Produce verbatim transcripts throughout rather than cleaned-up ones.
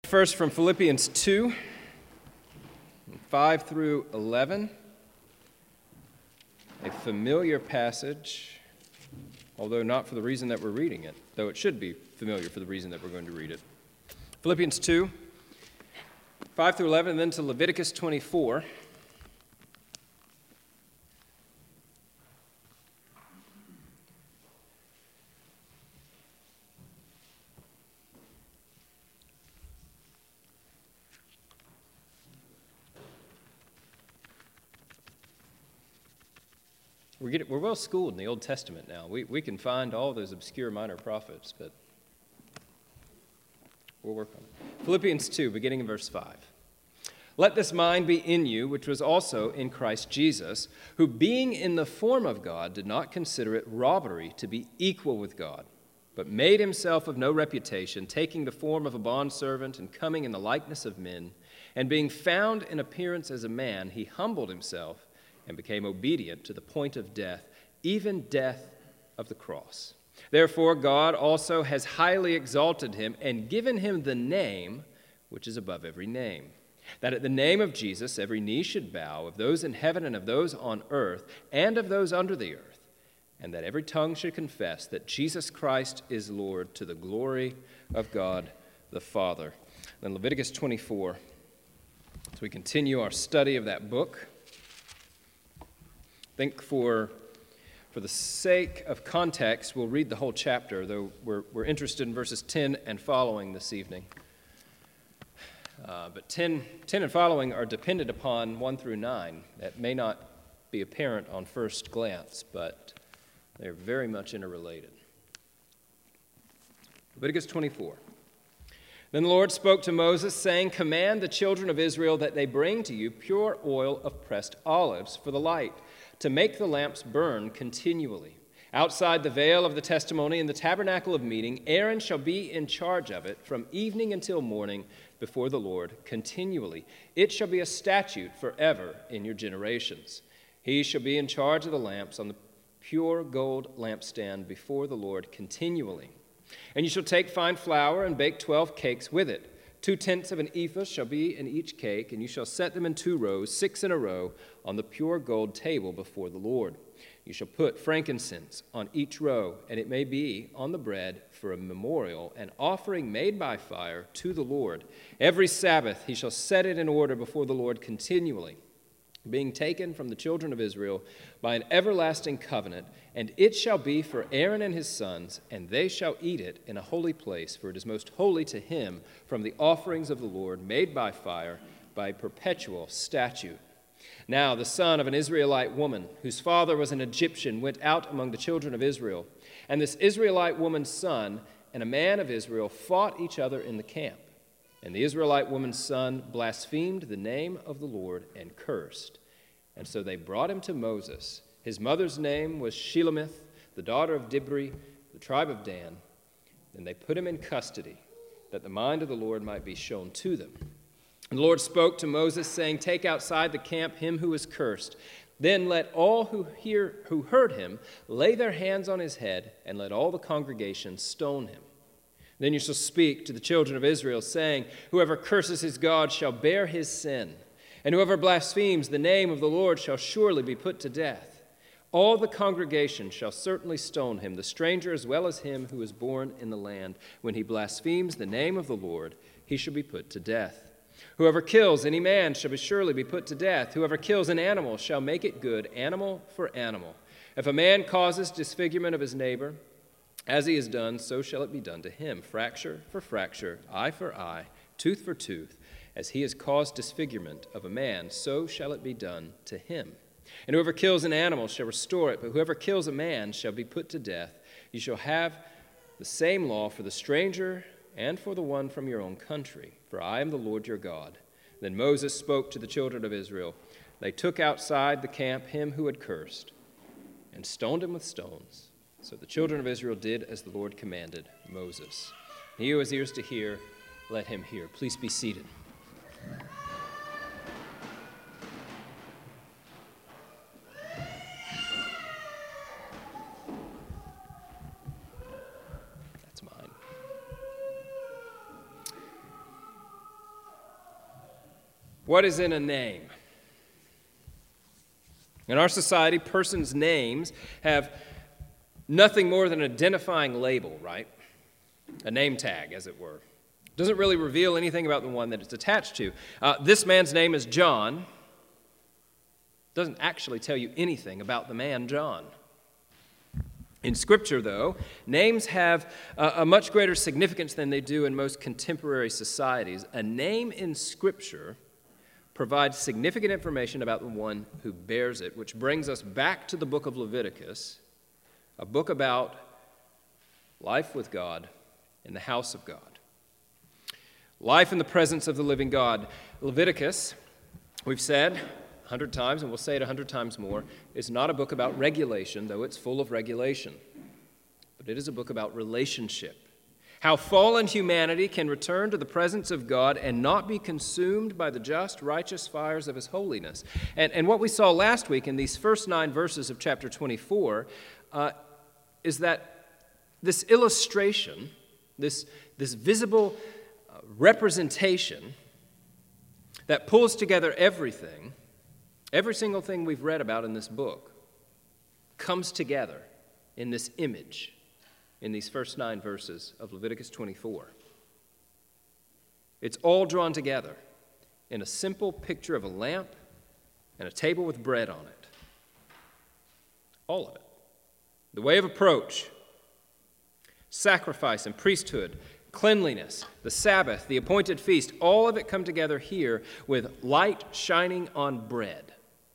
First from Philippians two, five through eleven, a familiar passage, although not for the reason that we're reading it, though it should be familiar for the reason that we're going to read it. Philippians two, five through eleven, and then to Leviticus twenty-four. We're, getting, we're well schooled in the Old Testament now. We, we can find all those obscure minor prophets, but we'll work on it. Philippians two, beginning in verse five. Let this mind be in you, which was also in Christ Jesus, who being in the form of God did not consider it robbery to be equal with God, but made himself of no reputation, taking the form of a bondservant and coming in the likeness of men, and being found in appearance as a man, he humbled himself and became obedient to the point of death, even death of the cross. Therefore, God also has highly exalted him and given him the name which is above every name, that at the name of Jesus every knee should bow, of those in heaven and of those on earth and of those under the earth, and that every tongue should confess that Jesus Christ is Lord, to the glory of God the Father. Then Leviticus twenty-four, as we continue our study of that book. I think for, for the sake of context, we'll read the whole chapter, though we're, we're interested in verses ten and following this evening. Uh, but ten, ten and following are dependent upon one through nine. That may not be apparent on first glance, but they're very much interrelated. Leviticus twenty-four. Then the Lord spoke to Moses, saying, Command the children of Israel that they bring to you pure oil of pressed olives for the light, to make the lamps burn continually. Outside the veil of the testimony in the tabernacle of meeting, Aaron shall be in charge of it from evening until morning before the Lord continually. It shall be a statute forever in your generations. He shall be in charge of the lamps on the pure gold lampstand before the Lord continually. And you shall take fine flour and bake twelve cakes with it. Two-tenths of an ephah shall be in each cake, and you shall set them in two rows, six in a row, on the pure gold table before the Lord. You shall put frankincense on each row, and it may be on the bread for a memorial, an offering made by fire to the Lord. Every Sabbath he shall set it in order before the Lord continually, being taken from the children of Israel by an everlasting covenant, and it shall be for Aaron and his sons, and they shall eat it in a holy place, for it is most holy to him from the offerings of the Lord made by fire, by perpetual statute. Now the son of an Israelite woman, whose father was an Egyptian, went out among the children of Israel, and this Israelite woman's son and a man of Israel fought each other in the camp. And the Israelite woman's son blasphemed the name of the Lord and cursed. And so they brought him to Moses. His mother's name was Shelemith, the daughter of Dibri, the tribe of Dan. And they put him in custody, that the mind of the Lord might be shown to them. And the Lord spoke to Moses, saying, Take outside the camp him who is cursed. Then let all who hear who heard him lay their hands on his head, and let all the congregation stone him. Then you shall speak to the children of Israel, saying, Whoever curses his God shall bear his sin, and whoever blasphemes the name of the Lord shall surely be put to death. All the congregation shall certainly stone him, the stranger as well as him who is born in the land. When he blasphemes the name of the Lord, he shall be put to death. Whoever kills any man shall be surely be put to death. Whoever kills an animal shall make it good, animal for animal. If a man causes disfigurement of his neighbor, as he has done, so shall it be done to him, fracture for fracture, eye for eye, tooth for tooth. As he has caused disfigurement of a man, so shall it be done to him. And whoever kills an animal shall restore it, but whoever kills a man shall be put to death. You shall have the same law for the stranger and for the one from your own country, for I am the Lord your God. Then Moses spoke to the children of Israel. They took outside the camp him who had cursed, and stoned him with stones. So the children of Israel did as the Lord commanded Moses. He who has ears to hear, let him hear. Please be seated. That's mine. What is in a name? In our society, persons' names have nothing more than an identifying label, right? A name tag, as it were. Doesn't really reveal anything about the one that it's attached to. Uh, this man's name is John. Doesn't actually tell you anything about the man John. In Scripture, though, names have a, a much greater significance than they do in most contemporary societies. A name in Scripture provides significant information about the one who bears it, which brings us back to the book of Leviticus, a book about life with God in the house of God. Life in the presence of the living God. Leviticus, we've said a hundred times, and we'll say it a hundred times more, is not a book about regulation, though it's full of regulation. But it is a book about relationship. How fallen humanity can return to the presence of God and not be consumed by the just, righteous fires of his holiness. And, and what we saw last week in these first nine verses of chapter twenty-four uh, is that this illustration, this, this visible representation that pulls together everything, every single thing we've read about in this book, comes together in this image in these first nine verses of Leviticus twenty-four. It's all drawn together in a simple picture of a lamp and a table with bread on it. All of it. The way of approach, sacrifice and priesthood, cleanliness, the Sabbath, the appointed feast, all of it come together here with light shining on bread,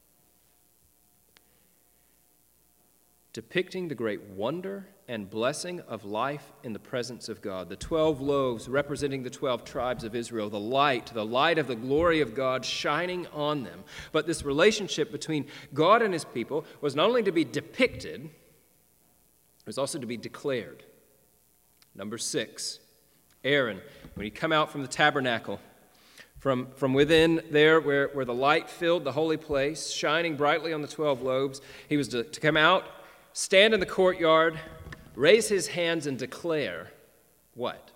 depicting the great wonder and blessing of life in the presence of God. The twelve loaves representing the twelve tribes of Israel, the light, the light of the glory of God shining on them. But this relationship between God and his people was not only to be depicted, it was also to be declared. Number six. Aaron, when he come out from the tabernacle, from, from within there where, where the light filled the holy place, shining brightly on the twelve lobes, he was to, to come out, stand in the courtyard, raise his hands and declare what?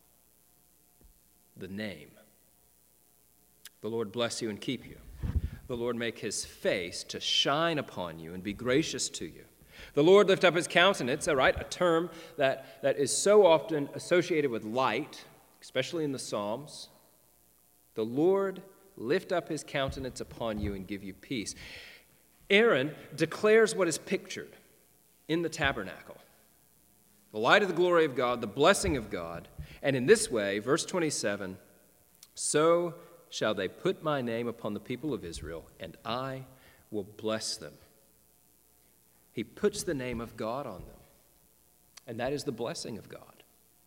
The name. The Lord bless you and keep you. The Lord make his face to shine upon you and be gracious to you. The Lord lift up his countenance, all right, a term that, that is so often associated with light, especially in the Psalms. The Lord lift up his countenance upon you and give you peace. Aaron declares what is pictured in the tabernacle. The light of the glory of God, the blessing of God. And in this way, verse twenty-seven, so shall they put my name upon the people of Israel, and I will bless them. He puts the name of God on them, and that is the blessing of God.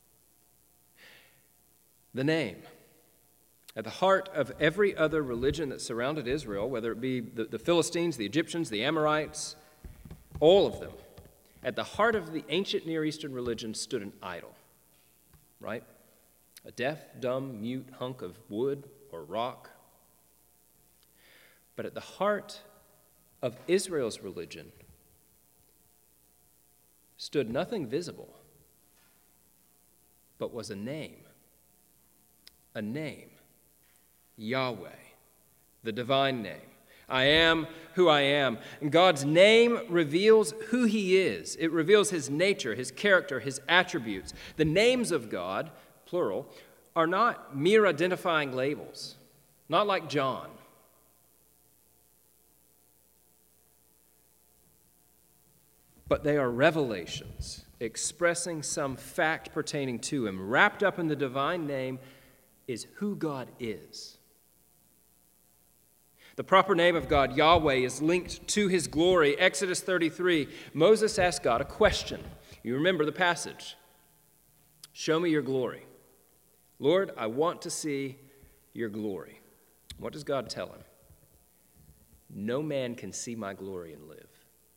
The name. At the heart of every other religion that surrounded Israel, whether it be the, the Philistines, the Egyptians, the Amorites, all of them, at the heart of the ancient Near Eastern religion stood an idol, right? A deaf, dumb, mute hunk of wood or rock. But at the heart of Israel's religion stood nothing visible, but was a name. A name. Yahweh, the divine name. I am who I am. And God's name reveals who he is. It reveals his nature, his character, his attributes. The names of God, plural, are not mere identifying labels, not like John. But they are revelations expressing some fact pertaining to him. Wrapped up in the divine name is who God is. The proper name of God, Yahweh, is linked to his glory. Exodus thirty-three, Moses asked God a question. You remember the passage. Show me your glory. Lord, I want to see your glory. What does God tell him? No man can see my glory and live.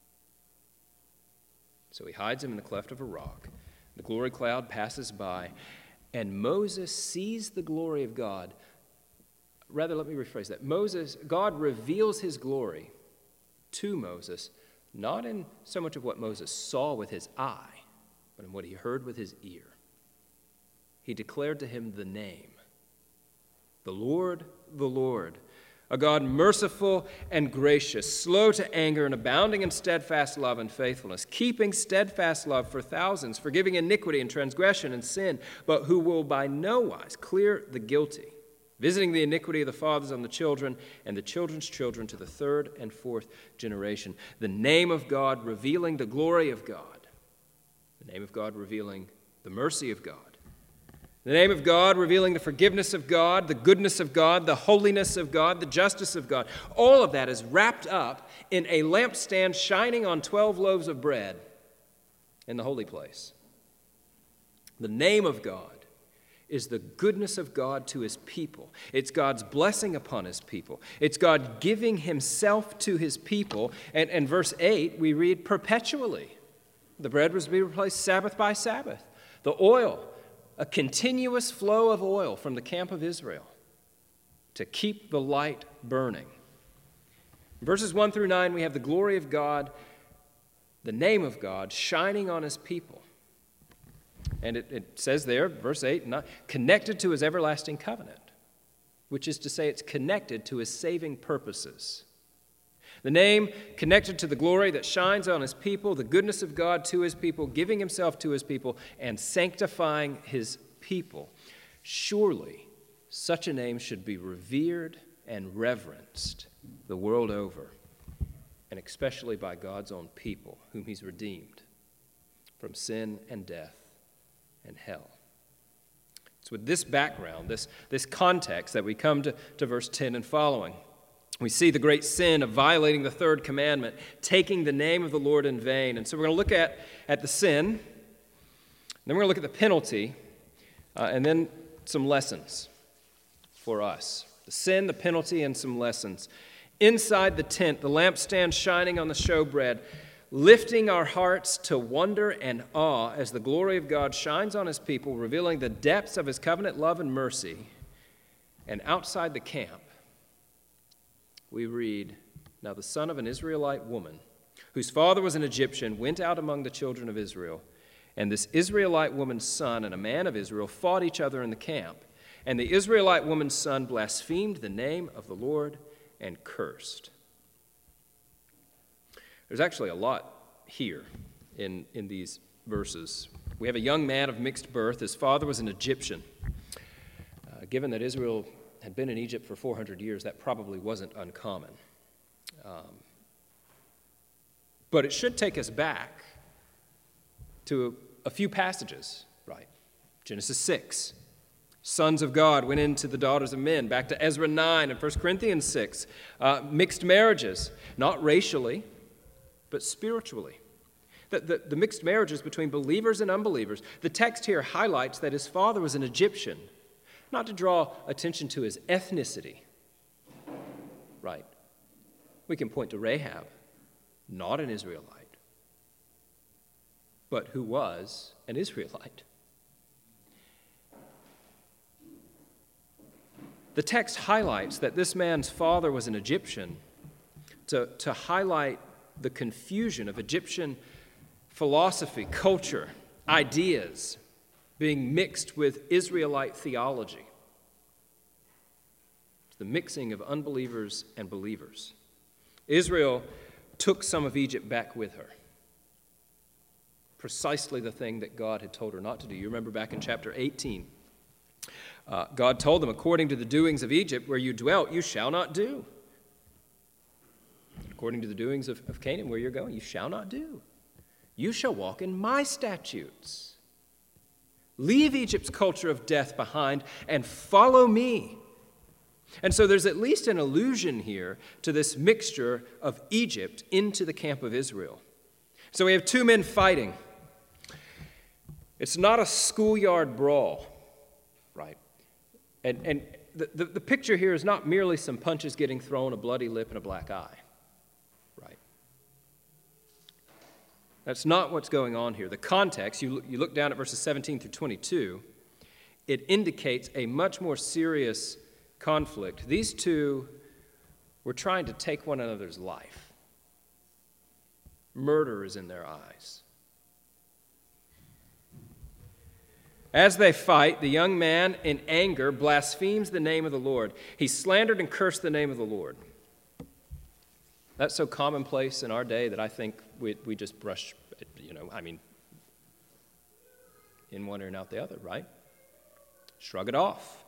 So he hides him in the cleft of a rock. The glory cloud passes by, and Moses sees the glory of God. Rather, let me rephrase that. Moses, God reveals his glory to Moses, not in so much of what Moses saw with his eye, but in what he heard with his ear. He declared to him the name. The Lord, the Lord, a God merciful and gracious, slow to anger and abounding in steadfast love and faithfulness, keeping steadfast love for thousands, forgiving iniquity and transgression and sin, but who will by no wise clear the guilty, visiting the iniquity of the fathers on the children and the children's children to the third and fourth generation. The name of God revealing the glory of God, the name of God revealing the mercy of God, the name of God revealing the forgiveness of God, the goodness of God, the holiness of God, the justice of God. All of that is wrapped up in a lampstand shining on twelve loaves of bread in the holy place. The name of God is the goodness of God to his people. It's God's blessing upon his people. It's God giving himself to his people. And in verse eight, we read perpetually. The bread was to be replaced Sabbath by Sabbath. The oil, a continuous flow of oil from the camp of Israel to keep the light burning. In verses one through nine, we have the glory of God, the name of God, shining on his people. And it, it says there, verse eight, not, connected to his everlasting covenant, which is to say it's connected to his saving purposes. The name connected to the glory that shines on his people, the goodness of God to his people, giving himself to his people, and sanctifying his people. Surely such a name should be revered and reverenced the world over, and especially by God's own people, whom he's redeemed from sin and death and hell. It's with this background, this, this context, that we come to, to verse ten and following. We see the great sin of violating the third commandment, taking the name of the Lord in vain. And so we're going to look at, at the sin, then we're going to look at the penalty, uh, and then some lessons for us. The sin, the penalty, and some lessons. Inside the tent, the lampstand shining on the showbread, lifting our hearts to wonder and awe as the glory of God shines on his people, revealing the depths of his covenant love and mercy. And outside the camp, we read, now the son of an Israelite woman, whose father was an Egyptian, went out among the children of Israel. And this Israelite woman's son and a man of Israel fought each other in the camp. And the Israelite woman's son blasphemed the name of the Lord and cursed. There's actually a lot here in, in these verses. We have a young man of mixed birth. His father was an Egyptian. Uh, given that Israel had been in Egypt for four hundred years, that probably wasn't uncommon. Um, but it should take us back to a, a few passages, right? Genesis six. Sons of God went into the daughters of men. Back to Ezra nine and First Corinthians six. Uh, mixed marriages, not racially, but spiritually. The, the, the mixed marriages between believers and unbelievers. The text here highlights that his father was an Egyptian, not to draw attention to his ethnicity. Right. We can point to Rahab, not an Israelite, but who was an Israelite. The text highlights that this man's father was an Egyptian to, to highlight the confusion of Egyptian philosophy, culture, ideas being mixed with Israelite theology. It's the mixing of unbelievers and believers. Israel took some of Egypt back with her. Precisely the thing that God had told her not to do. You remember back in chapter eighteen. Uh, God told them, according to the doings of Egypt, where you dwelt, you shall not do. According to the doings of, of Canaan, where you're going, you shall not do. You shall walk in my statutes. Leave Egypt's culture of death behind and follow me. And so there's at least an allusion here to this mixture of Egypt into the camp of Israel. So we have two men fighting. It's not a schoolyard brawl, right? And, and the, the, the picture here is not merely some punches getting thrown, a bloody lip, and a black eye, right? That's not what's going on here. The context, you, you look down at verses seventeen through twenty-two, it indicates a much more serious conflict. These two were trying to take one another's life. Murder is in their eyes. As they fight, the young man in anger blasphemes the name of the Lord. He slandered and cursed the name of the Lord. That's so commonplace in our day that I think we, we just brush, you know, I mean, in one ear and out the other, right? Shrug it off.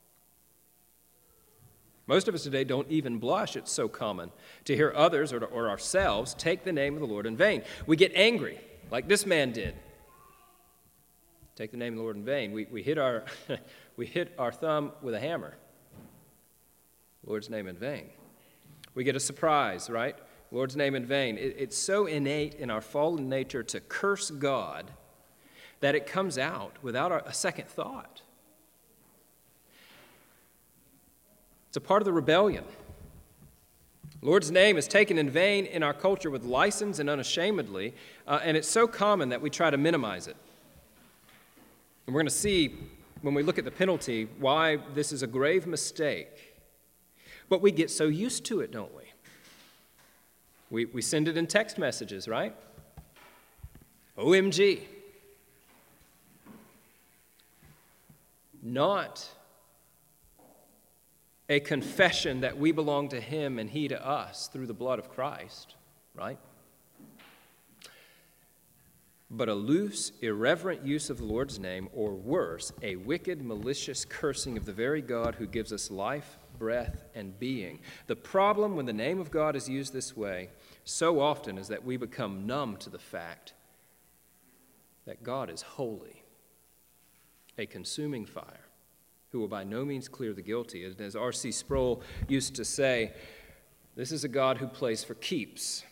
Most of us today don't even blush. It's so common to hear others or, to, or ourselves take the name of the Lord in vain. We get angry, like this man did. Take the name of the Lord in vain. We, we, hit our, we hit our thumb with a hammer. Lord's name in vain. We get a surprise, right? Lord's name in vain. It, it's so innate in our fallen nature to curse God that it comes out without a second thought. It's a part of the rebellion. Lord's name is taken in vain in our culture with license and unashamedly, uh, and it's so common that we try to minimize it. And we're going to see, when we look at the penalty, why this is a grave mistake. But we get so used to it, don't we? We, we send it in text messages, right? O M G. Not a confession that we belong to him and he to us through the blood of Christ, right? But a loose, irreverent use of the Lord's name, or worse, a wicked, malicious cursing of the very God who gives us life, breath, and being. The problem when the name of God is used this way so often is that we become numb to the fact that God is holy, a consuming fire, who will by no means clear the guilty. And as R C Sproul used to say, this is a God who plays for keeps.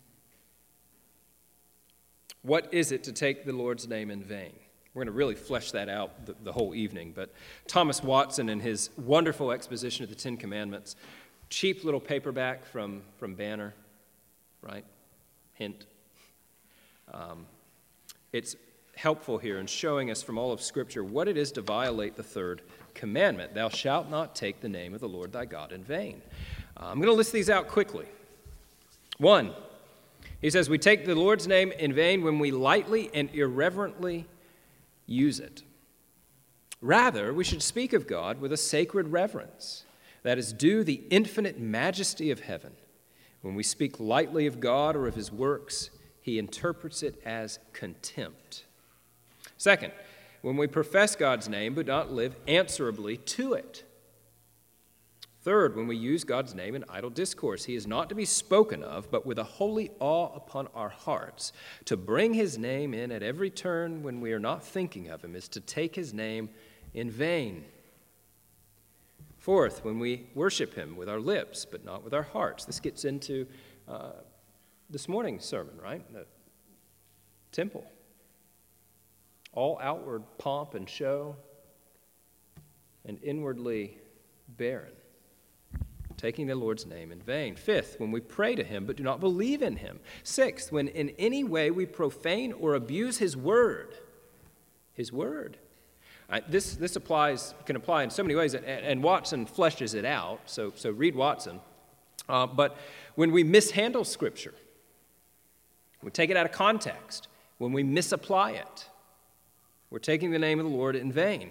What is it to take the Lord's name in vain? We're going to really flesh that out the, the whole evening. But Thomas Watson, in his wonderful exposition of the Ten Commandments, cheap little paperback from, from Banner, right? Hint. Um, it's helpful here in showing us from all of Scripture what it is to violate the third commandment. Thou shalt not take the name of the Lord thy God in vain. Uh, I'm going to list these out quickly. One, he says, we take the Lord's name in vain when we lightly and irreverently use it. Rather, we should speak of God with a sacred reverence that is due the infinite majesty of heaven. When we speak lightly of God or of his works, he interprets it as contempt. Second, when we profess God's name but not live answerably to it. Third, when we use God's name in idle discourse, he is not to be spoken of, but with a holy awe upon our hearts. To bring his name in at every turn when we are not thinking of him is to take his name in vain. Fourth, when we worship him with our lips, but not with our hearts. This gets into uh, this morning's sermon, right? The temple. All outward pomp and show, and inwardly barren. Taking the Lord's name in vain. Fifth, when we pray to him but do not believe in him. Sixth, when in any way we profane or abuse his word. His word. Uh, this this applies can apply in so many ways, and, and Watson fleshes it out, so, so read Watson. Uh, but when we mishandle Scripture, we take it out of context, when we misapply it, we're taking the name of the Lord in vain.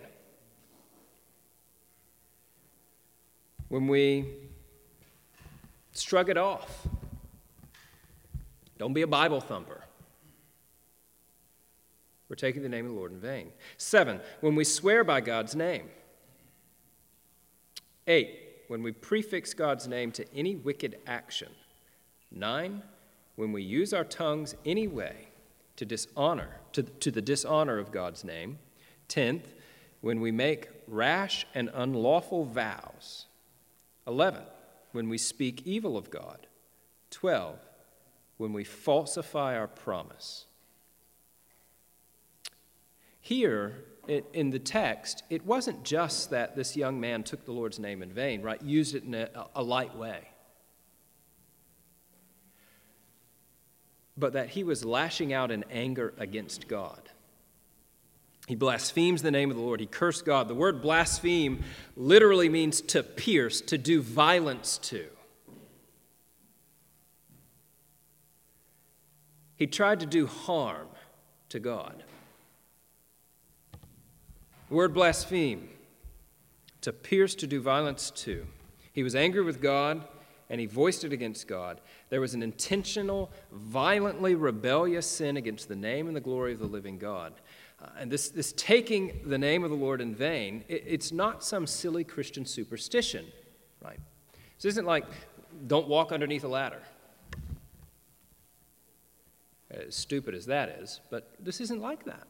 When we shrug it off, don't be a Bible thumper. We're taking the name of the Lord in vain. Seven, when we swear by God's name. Eight, when we prefix God's name to any wicked action. Nine, when we use our tongues any way to dishonor, to, to the dishonor of God's name. Tenth, when we make rash and unlawful vows. Eleven, when we speak evil of God. Twelve, when we falsify our promise. Here, in the text, it wasn't just that this young man took the Lord's name in vain, right? Used it in a, a light way. But that he was lashing out in anger against God. He blasphemes the name of the Lord. He cursed God. The word blaspheme literally means to pierce, to do violence to. He tried to do harm to God. The word blaspheme, to pierce, to do violence to. He was angry with God, and he voiced it against God. There was an intentional, violently rebellious sin against the name and the glory of the living God. Uh, and this, this taking the name of the Lord in vain, it, it's not some silly Christian superstition, right? This isn't like, don't walk underneath a ladder. As stupid as that is, but this isn't like that.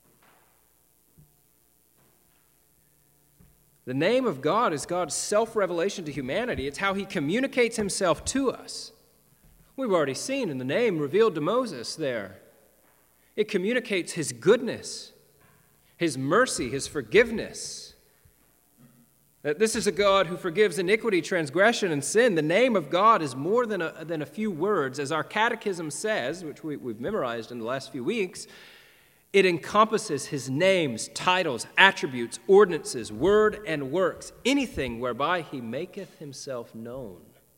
The name of God is God's self-revelation to humanity. It's how he communicates himself to us. We've already seen in the name revealed to Moses there. It communicates his goodness, his mercy, his forgiveness. That this is a God who forgives iniquity, transgression, and sin. The name of God is more than a, than a few words. As our catechism says, which we, we've memorized in the last few weeks, it encompasses his names, titles, attributes, ordinances, word, and works, anything whereby he maketh himself known.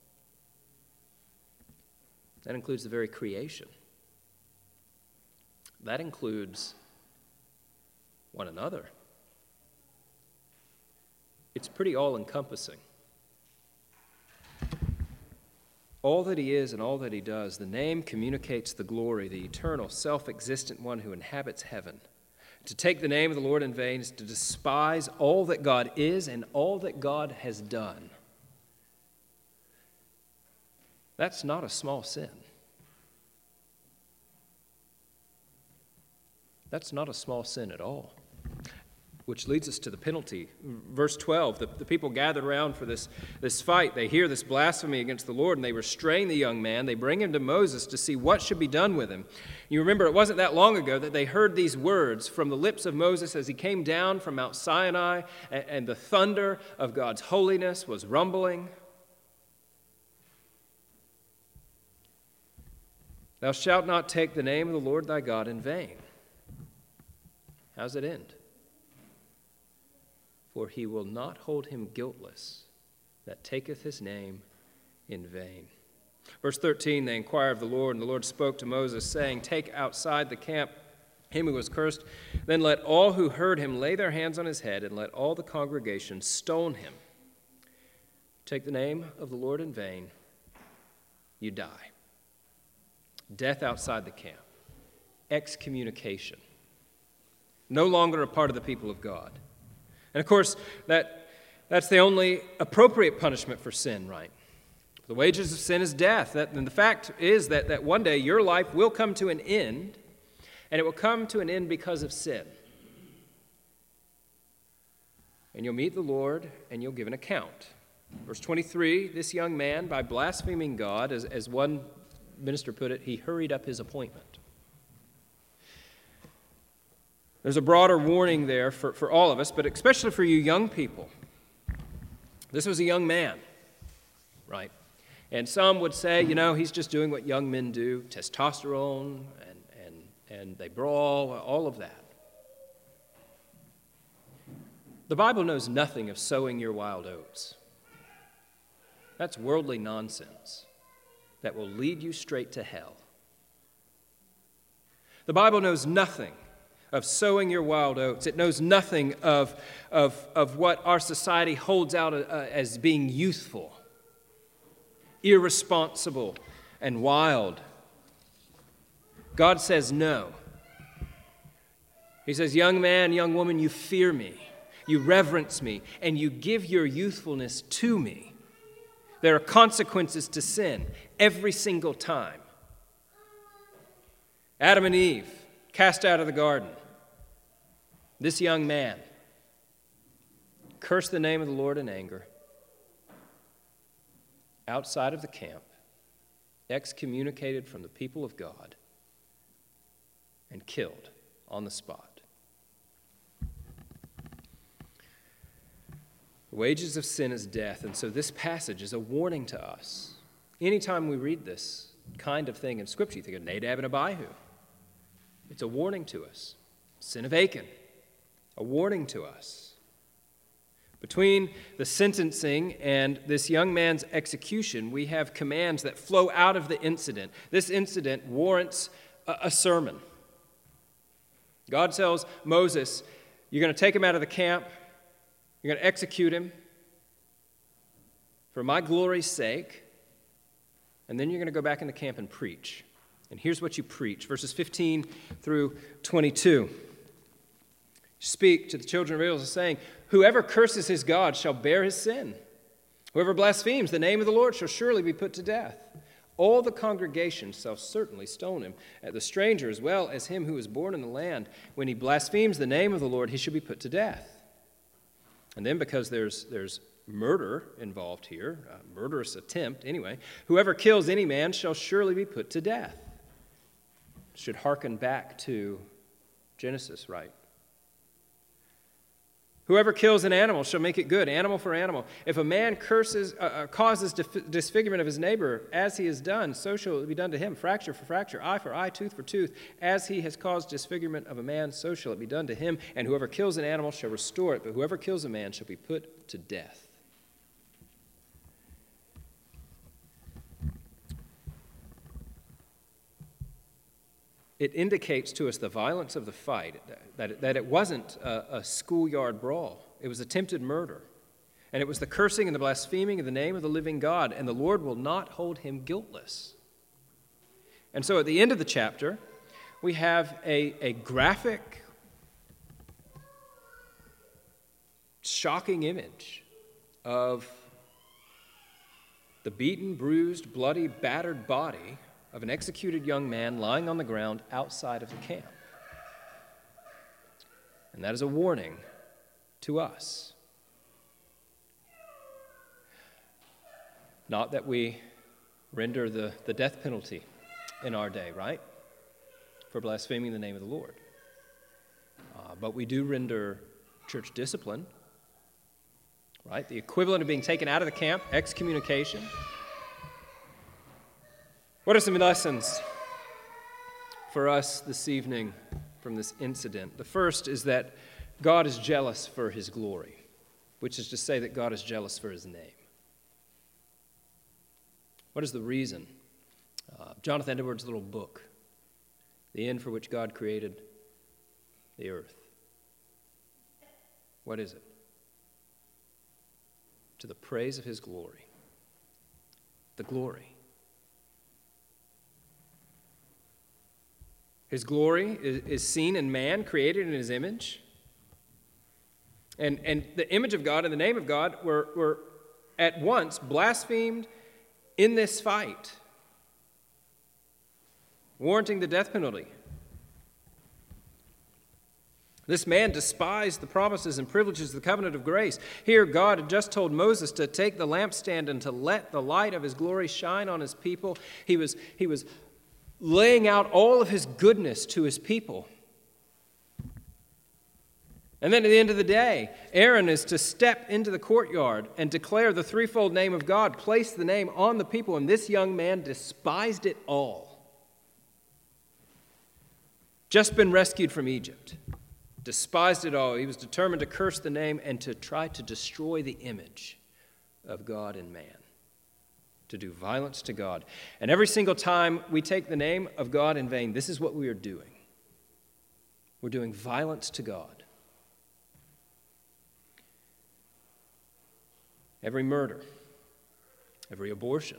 That includes the very creation. That includes one another. It's pretty all-encompassing. All that he is and all that he does, the name communicates the glory, the eternal, self-existent one who inhabits heaven. To take the name of the Lord in vain is to despise all that God is and all that God has done. That's not a small sin. That's not a small sin at all. Which leads us to the penalty. Verse twelve, the, the people gathered around for this, this fight. They hear this blasphemy against the Lord, and they restrain the young man. They bring him to Moses to see what should be done with him. You remember, it wasn't that long ago that they heard these words from the lips of Moses as he came down from Mount Sinai, and, and the thunder of God's holiness was rumbling. Thou shalt not take the name of the Lord thy God in vain. How's it end? For he will not hold him guiltless that taketh his name in vain. Verse thirteen, they inquire of the Lord, and the Lord spoke to Moses, saying, take outside the camp him who was cursed. Then let all who heard him lay their hands on his head, and let all the congregation stone him. Take the name of the Lord in vain, you die. Death outside the camp. Excommunication. No longer a part of the people of God. And of course, that, that's the only appropriate punishment for sin, right? The wages of sin is death. That, and the fact is that, that one day your life will come to an end, and it will come to an end because of sin. And you'll meet the Lord, and you'll give an account. Verse twenty-three, this young man, by blaspheming God, as, as one minister put it, he hurried up his appointment. There's a broader warning there for, for all of us, but especially for you young people. This was a young man, right? And some would say, you know, he's just doing what young men do, testosterone, and, and, and they brawl, all of that. The Bible knows nothing of sowing your wild oats. That's worldly nonsense that will lead you straight to hell. The Bible knows nothing of sowing your wild oats. It knows nothing of, of, of what our society holds out uh, as being youthful, irresponsible, and wild. God says no. He says, young man, young woman, you fear me, you reverence me, and you give your youthfulness to me. There are consequences to sin every single time. Adam and Eve, cast out of the garden. This young man cursed the name of the Lord in anger, outside of the camp, excommunicated from the people of God, and killed on the spot. The wages of sin is death, and so this passage is a warning to us. Anytime we read this kind of thing in Scripture, you think of Nadab and Abihu. It's a warning to us. Sin of Achan, a warning to us. Between the sentencing and this young man's execution, we have commands that flow out of the incident. This incident warrants a, a sermon. God tells Moses, You're going to take him out of the camp. You're going to execute him for my glory's sake. And then you're going to go back in the camp and preach. And here's what you preach. Verses fifteen through twenty-two. Speak to the children of Israel, saying, whoever curses his God shall bear his sin. Whoever blasphemes the name of the Lord shall surely be put to death. All the congregation shall certainly stone him, the stranger as well as him who is born in the land. When he blasphemes the name of the Lord, he shall be put to death. And then because there's there's murder involved here, a murderous attempt anyway, whoever kills any man shall surely be put to death. Should hearken back to Genesis, right? Whoever kills an animal shall make it good, animal for animal. If a man curses, uh, causes dif- disfigurement of his neighbor, as he has done, so shall it be done to him. Fracture for fracture, eye for eye, tooth for tooth. As he has caused disfigurement of a man, so shall it be done to him. And whoever kills an animal shall restore it, but whoever kills a man shall be put to death. It indicates to us the violence of the fight, that it, that it wasn't a, a schoolyard brawl. It was attempted murder. And it was the cursing and the blaspheming of the name of the living God, and the Lord will not hold him guiltless. And so at the end of the chapter, we have a, a graphic, shocking image of the beaten, bruised, bloody, battered body of an executed young man lying on the ground outside of the camp. And that is a warning to us. Not that we render the, the death penalty in our day, right? For blaspheming the name of the Lord. Uh, but we do render church discipline, right? The equivalent of being taken out of the camp, excommunication. What are some lessons for us this evening from this incident? The first is that God is jealous for his glory, which is to say that God is jealous for his name. What is the reason? Uh, Jonathan Edwards' little book, The End for Which God Created the Earth. What is it? To the praise of his glory. The glory. His glory is, is seen in man, created in his image. And, and the image of God and the name of God were, were at once blasphemed in this fight, warranting the death penalty. This man despised the promises and privileges of the covenant of grace. Here, God had just told Moses to take the lampstand and to let the light of his glory shine on his people. He was, he was laying out all of his goodness to his people. And then at the end of the day, Aaron is to step into the courtyard and declare the threefold name of God, place the name on the people, and this young man despised it all. Just been rescued from Egypt. Despised it all. He was determined to curse the name and to try to destroy the image of God in man. To do violence to God. And every single time we take the name of God in vain, this is what we are doing. We're doing violence to God. Every murder, every abortion,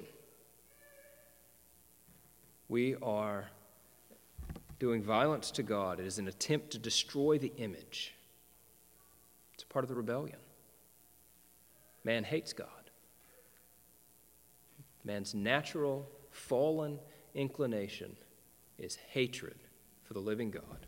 we are doing violence to God. It is an attempt to destroy the image. It's a part of the rebellion. Man hates God. Man's natural, fallen inclination is hatred for the living God.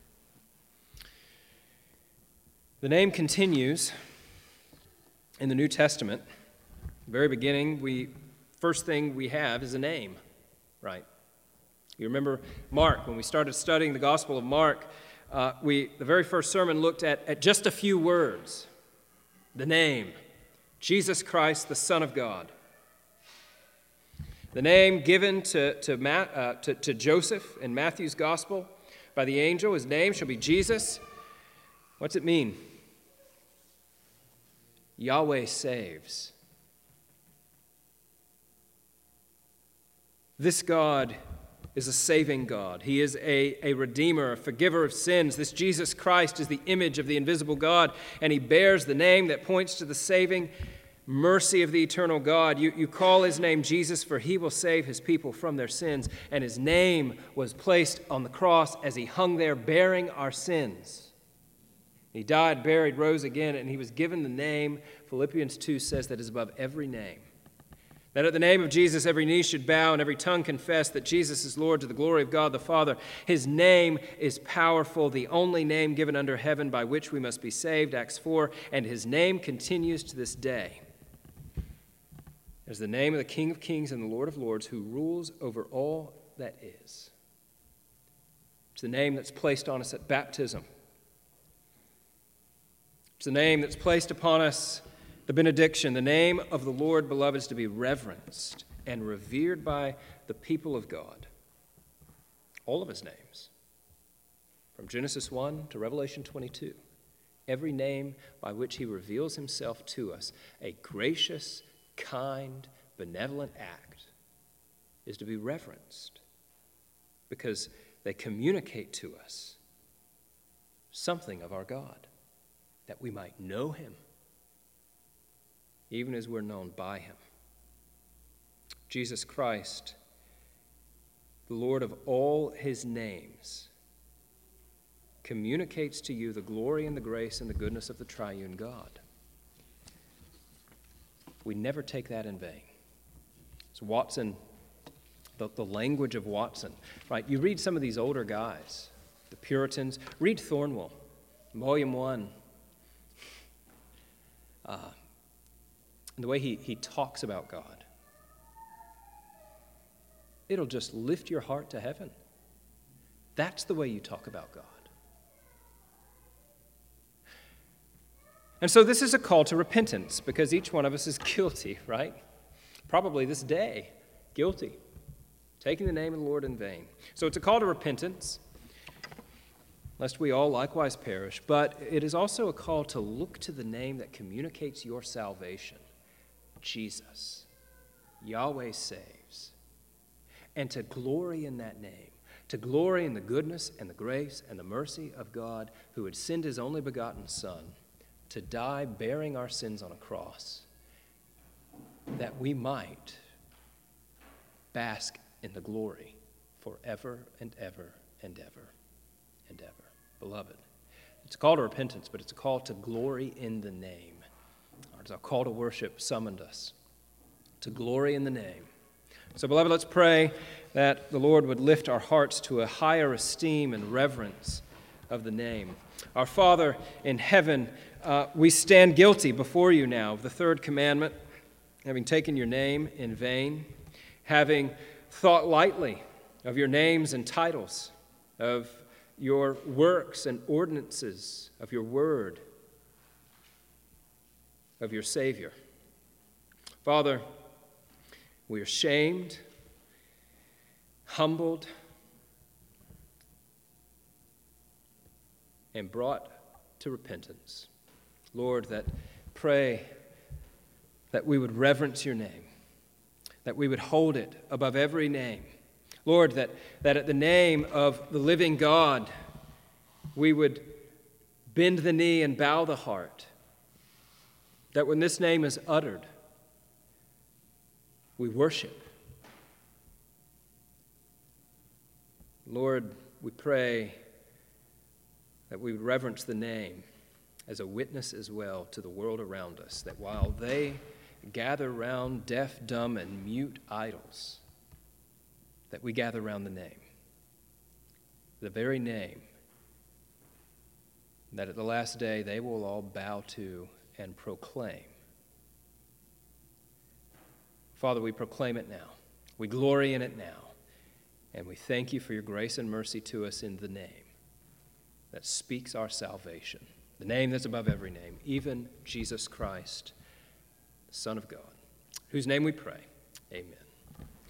The name continues in the New Testament. The very beginning, we first thing we have is a name, right? You remember Mark, when we started studying the Gospel of Mark, uh, we the very first sermon looked at, at just a few words. The name, Jesus Christ, the Son of God. The name given to, to, Matt, uh, to, to Joseph in Matthew's Gospel by the angel, his name shall be Jesus. What's it mean? Yahweh saves. This God is a saving God. He is a, a redeemer, a forgiver of sins. This Jesus Christ is the image of the invisible God, and he bears the name that points to the saving mercy of the eternal God. You, you call his name Jesus, for he will save his people from their sins. And his name was placed on the cross as he hung there bearing our sins. He died, buried, rose again, and he was given the name, Philippians two says, that is above every name. That at the name of Jesus every knee should bow and every tongue confess that Jesus is Lord to the glory of God the Father. His name is powerful, the only name given under heaven by which we must be saved, Acts four, and his name continues to this day as the name of the King of Kings and the Lord of Lords, who rules over all that is. It's the name that's placed on us at baptism. It's the name that's placed upon us, the benediction. The name of the Lord, beloved, is to be reverenced and revered by the people of God. All of his names, from Genesis one to Revelation twenty-two. Every name by which he reveals himself to us, a gracious, kind, benevolent act, is to be reverenced because they communicate to us something of our God, that we might know him, even as we're known by him. Jesus Christ, the Lord of all his names, communicates to you the glory and the grace and the goodness of the triune God. We never take that in vain. It's Watson, the, the language of Watson, right? You read some of these older guys, the Puritans, read Thornwell, Volume one. Uh, and the way he, he talks about God, it'll just lift your heart to heaven. That's the way you talk about God. And so this is a call to repentance, because each one of us is guilty, right? Probably this day, guilty, taking the name of the Lord in vain. So it's a call to repentance, lest we all likewise perish, but it is also a call to look to the name that communicates your salvation, Jesus. Yahweh saves. And to glory in that name, to glory in the goodness and the grace and the mercy of God, who had sent his only begotten Son to die bearing our sins on a cross, that we might bask in the glory forever and ever and ever and ever. Beloved, it's a call to repentance, but it's a call to glory in the name. It's a call to worship summoned us to glory in the name. So, beloved, let's pray that the Lord would lift our hearts to a higher esteem and reverence of the name. Our Father in heaven, uh, we stand guilty before you now of the third commandment, having taken your name in vain, having thought lightly of your names and titles, of your works and ordinances, of your word, of your Savior. Father, we are shamed, humbled, and brought to repentance. Lord, that pray that we would reverence your name, that we would hold it above every name. Lord, that, that at the name of the living God, we would bend the knee and bow the heart. That when this name is uttered, we worship. Lord, we pray that we would reverence the name as a witness as well to the world around us, that while they gather round deaf, dumb, and mute idols, that we gather round the name, the very name that at the last day they will all bow to and proclaim. Father, we proclaim it now. We glory in it now. And we thank you for your grace and mercy to us in the name that speaks our salvation, the name that's above every name, even Jesus Christ, the Son of God, whose name we pray. Amen.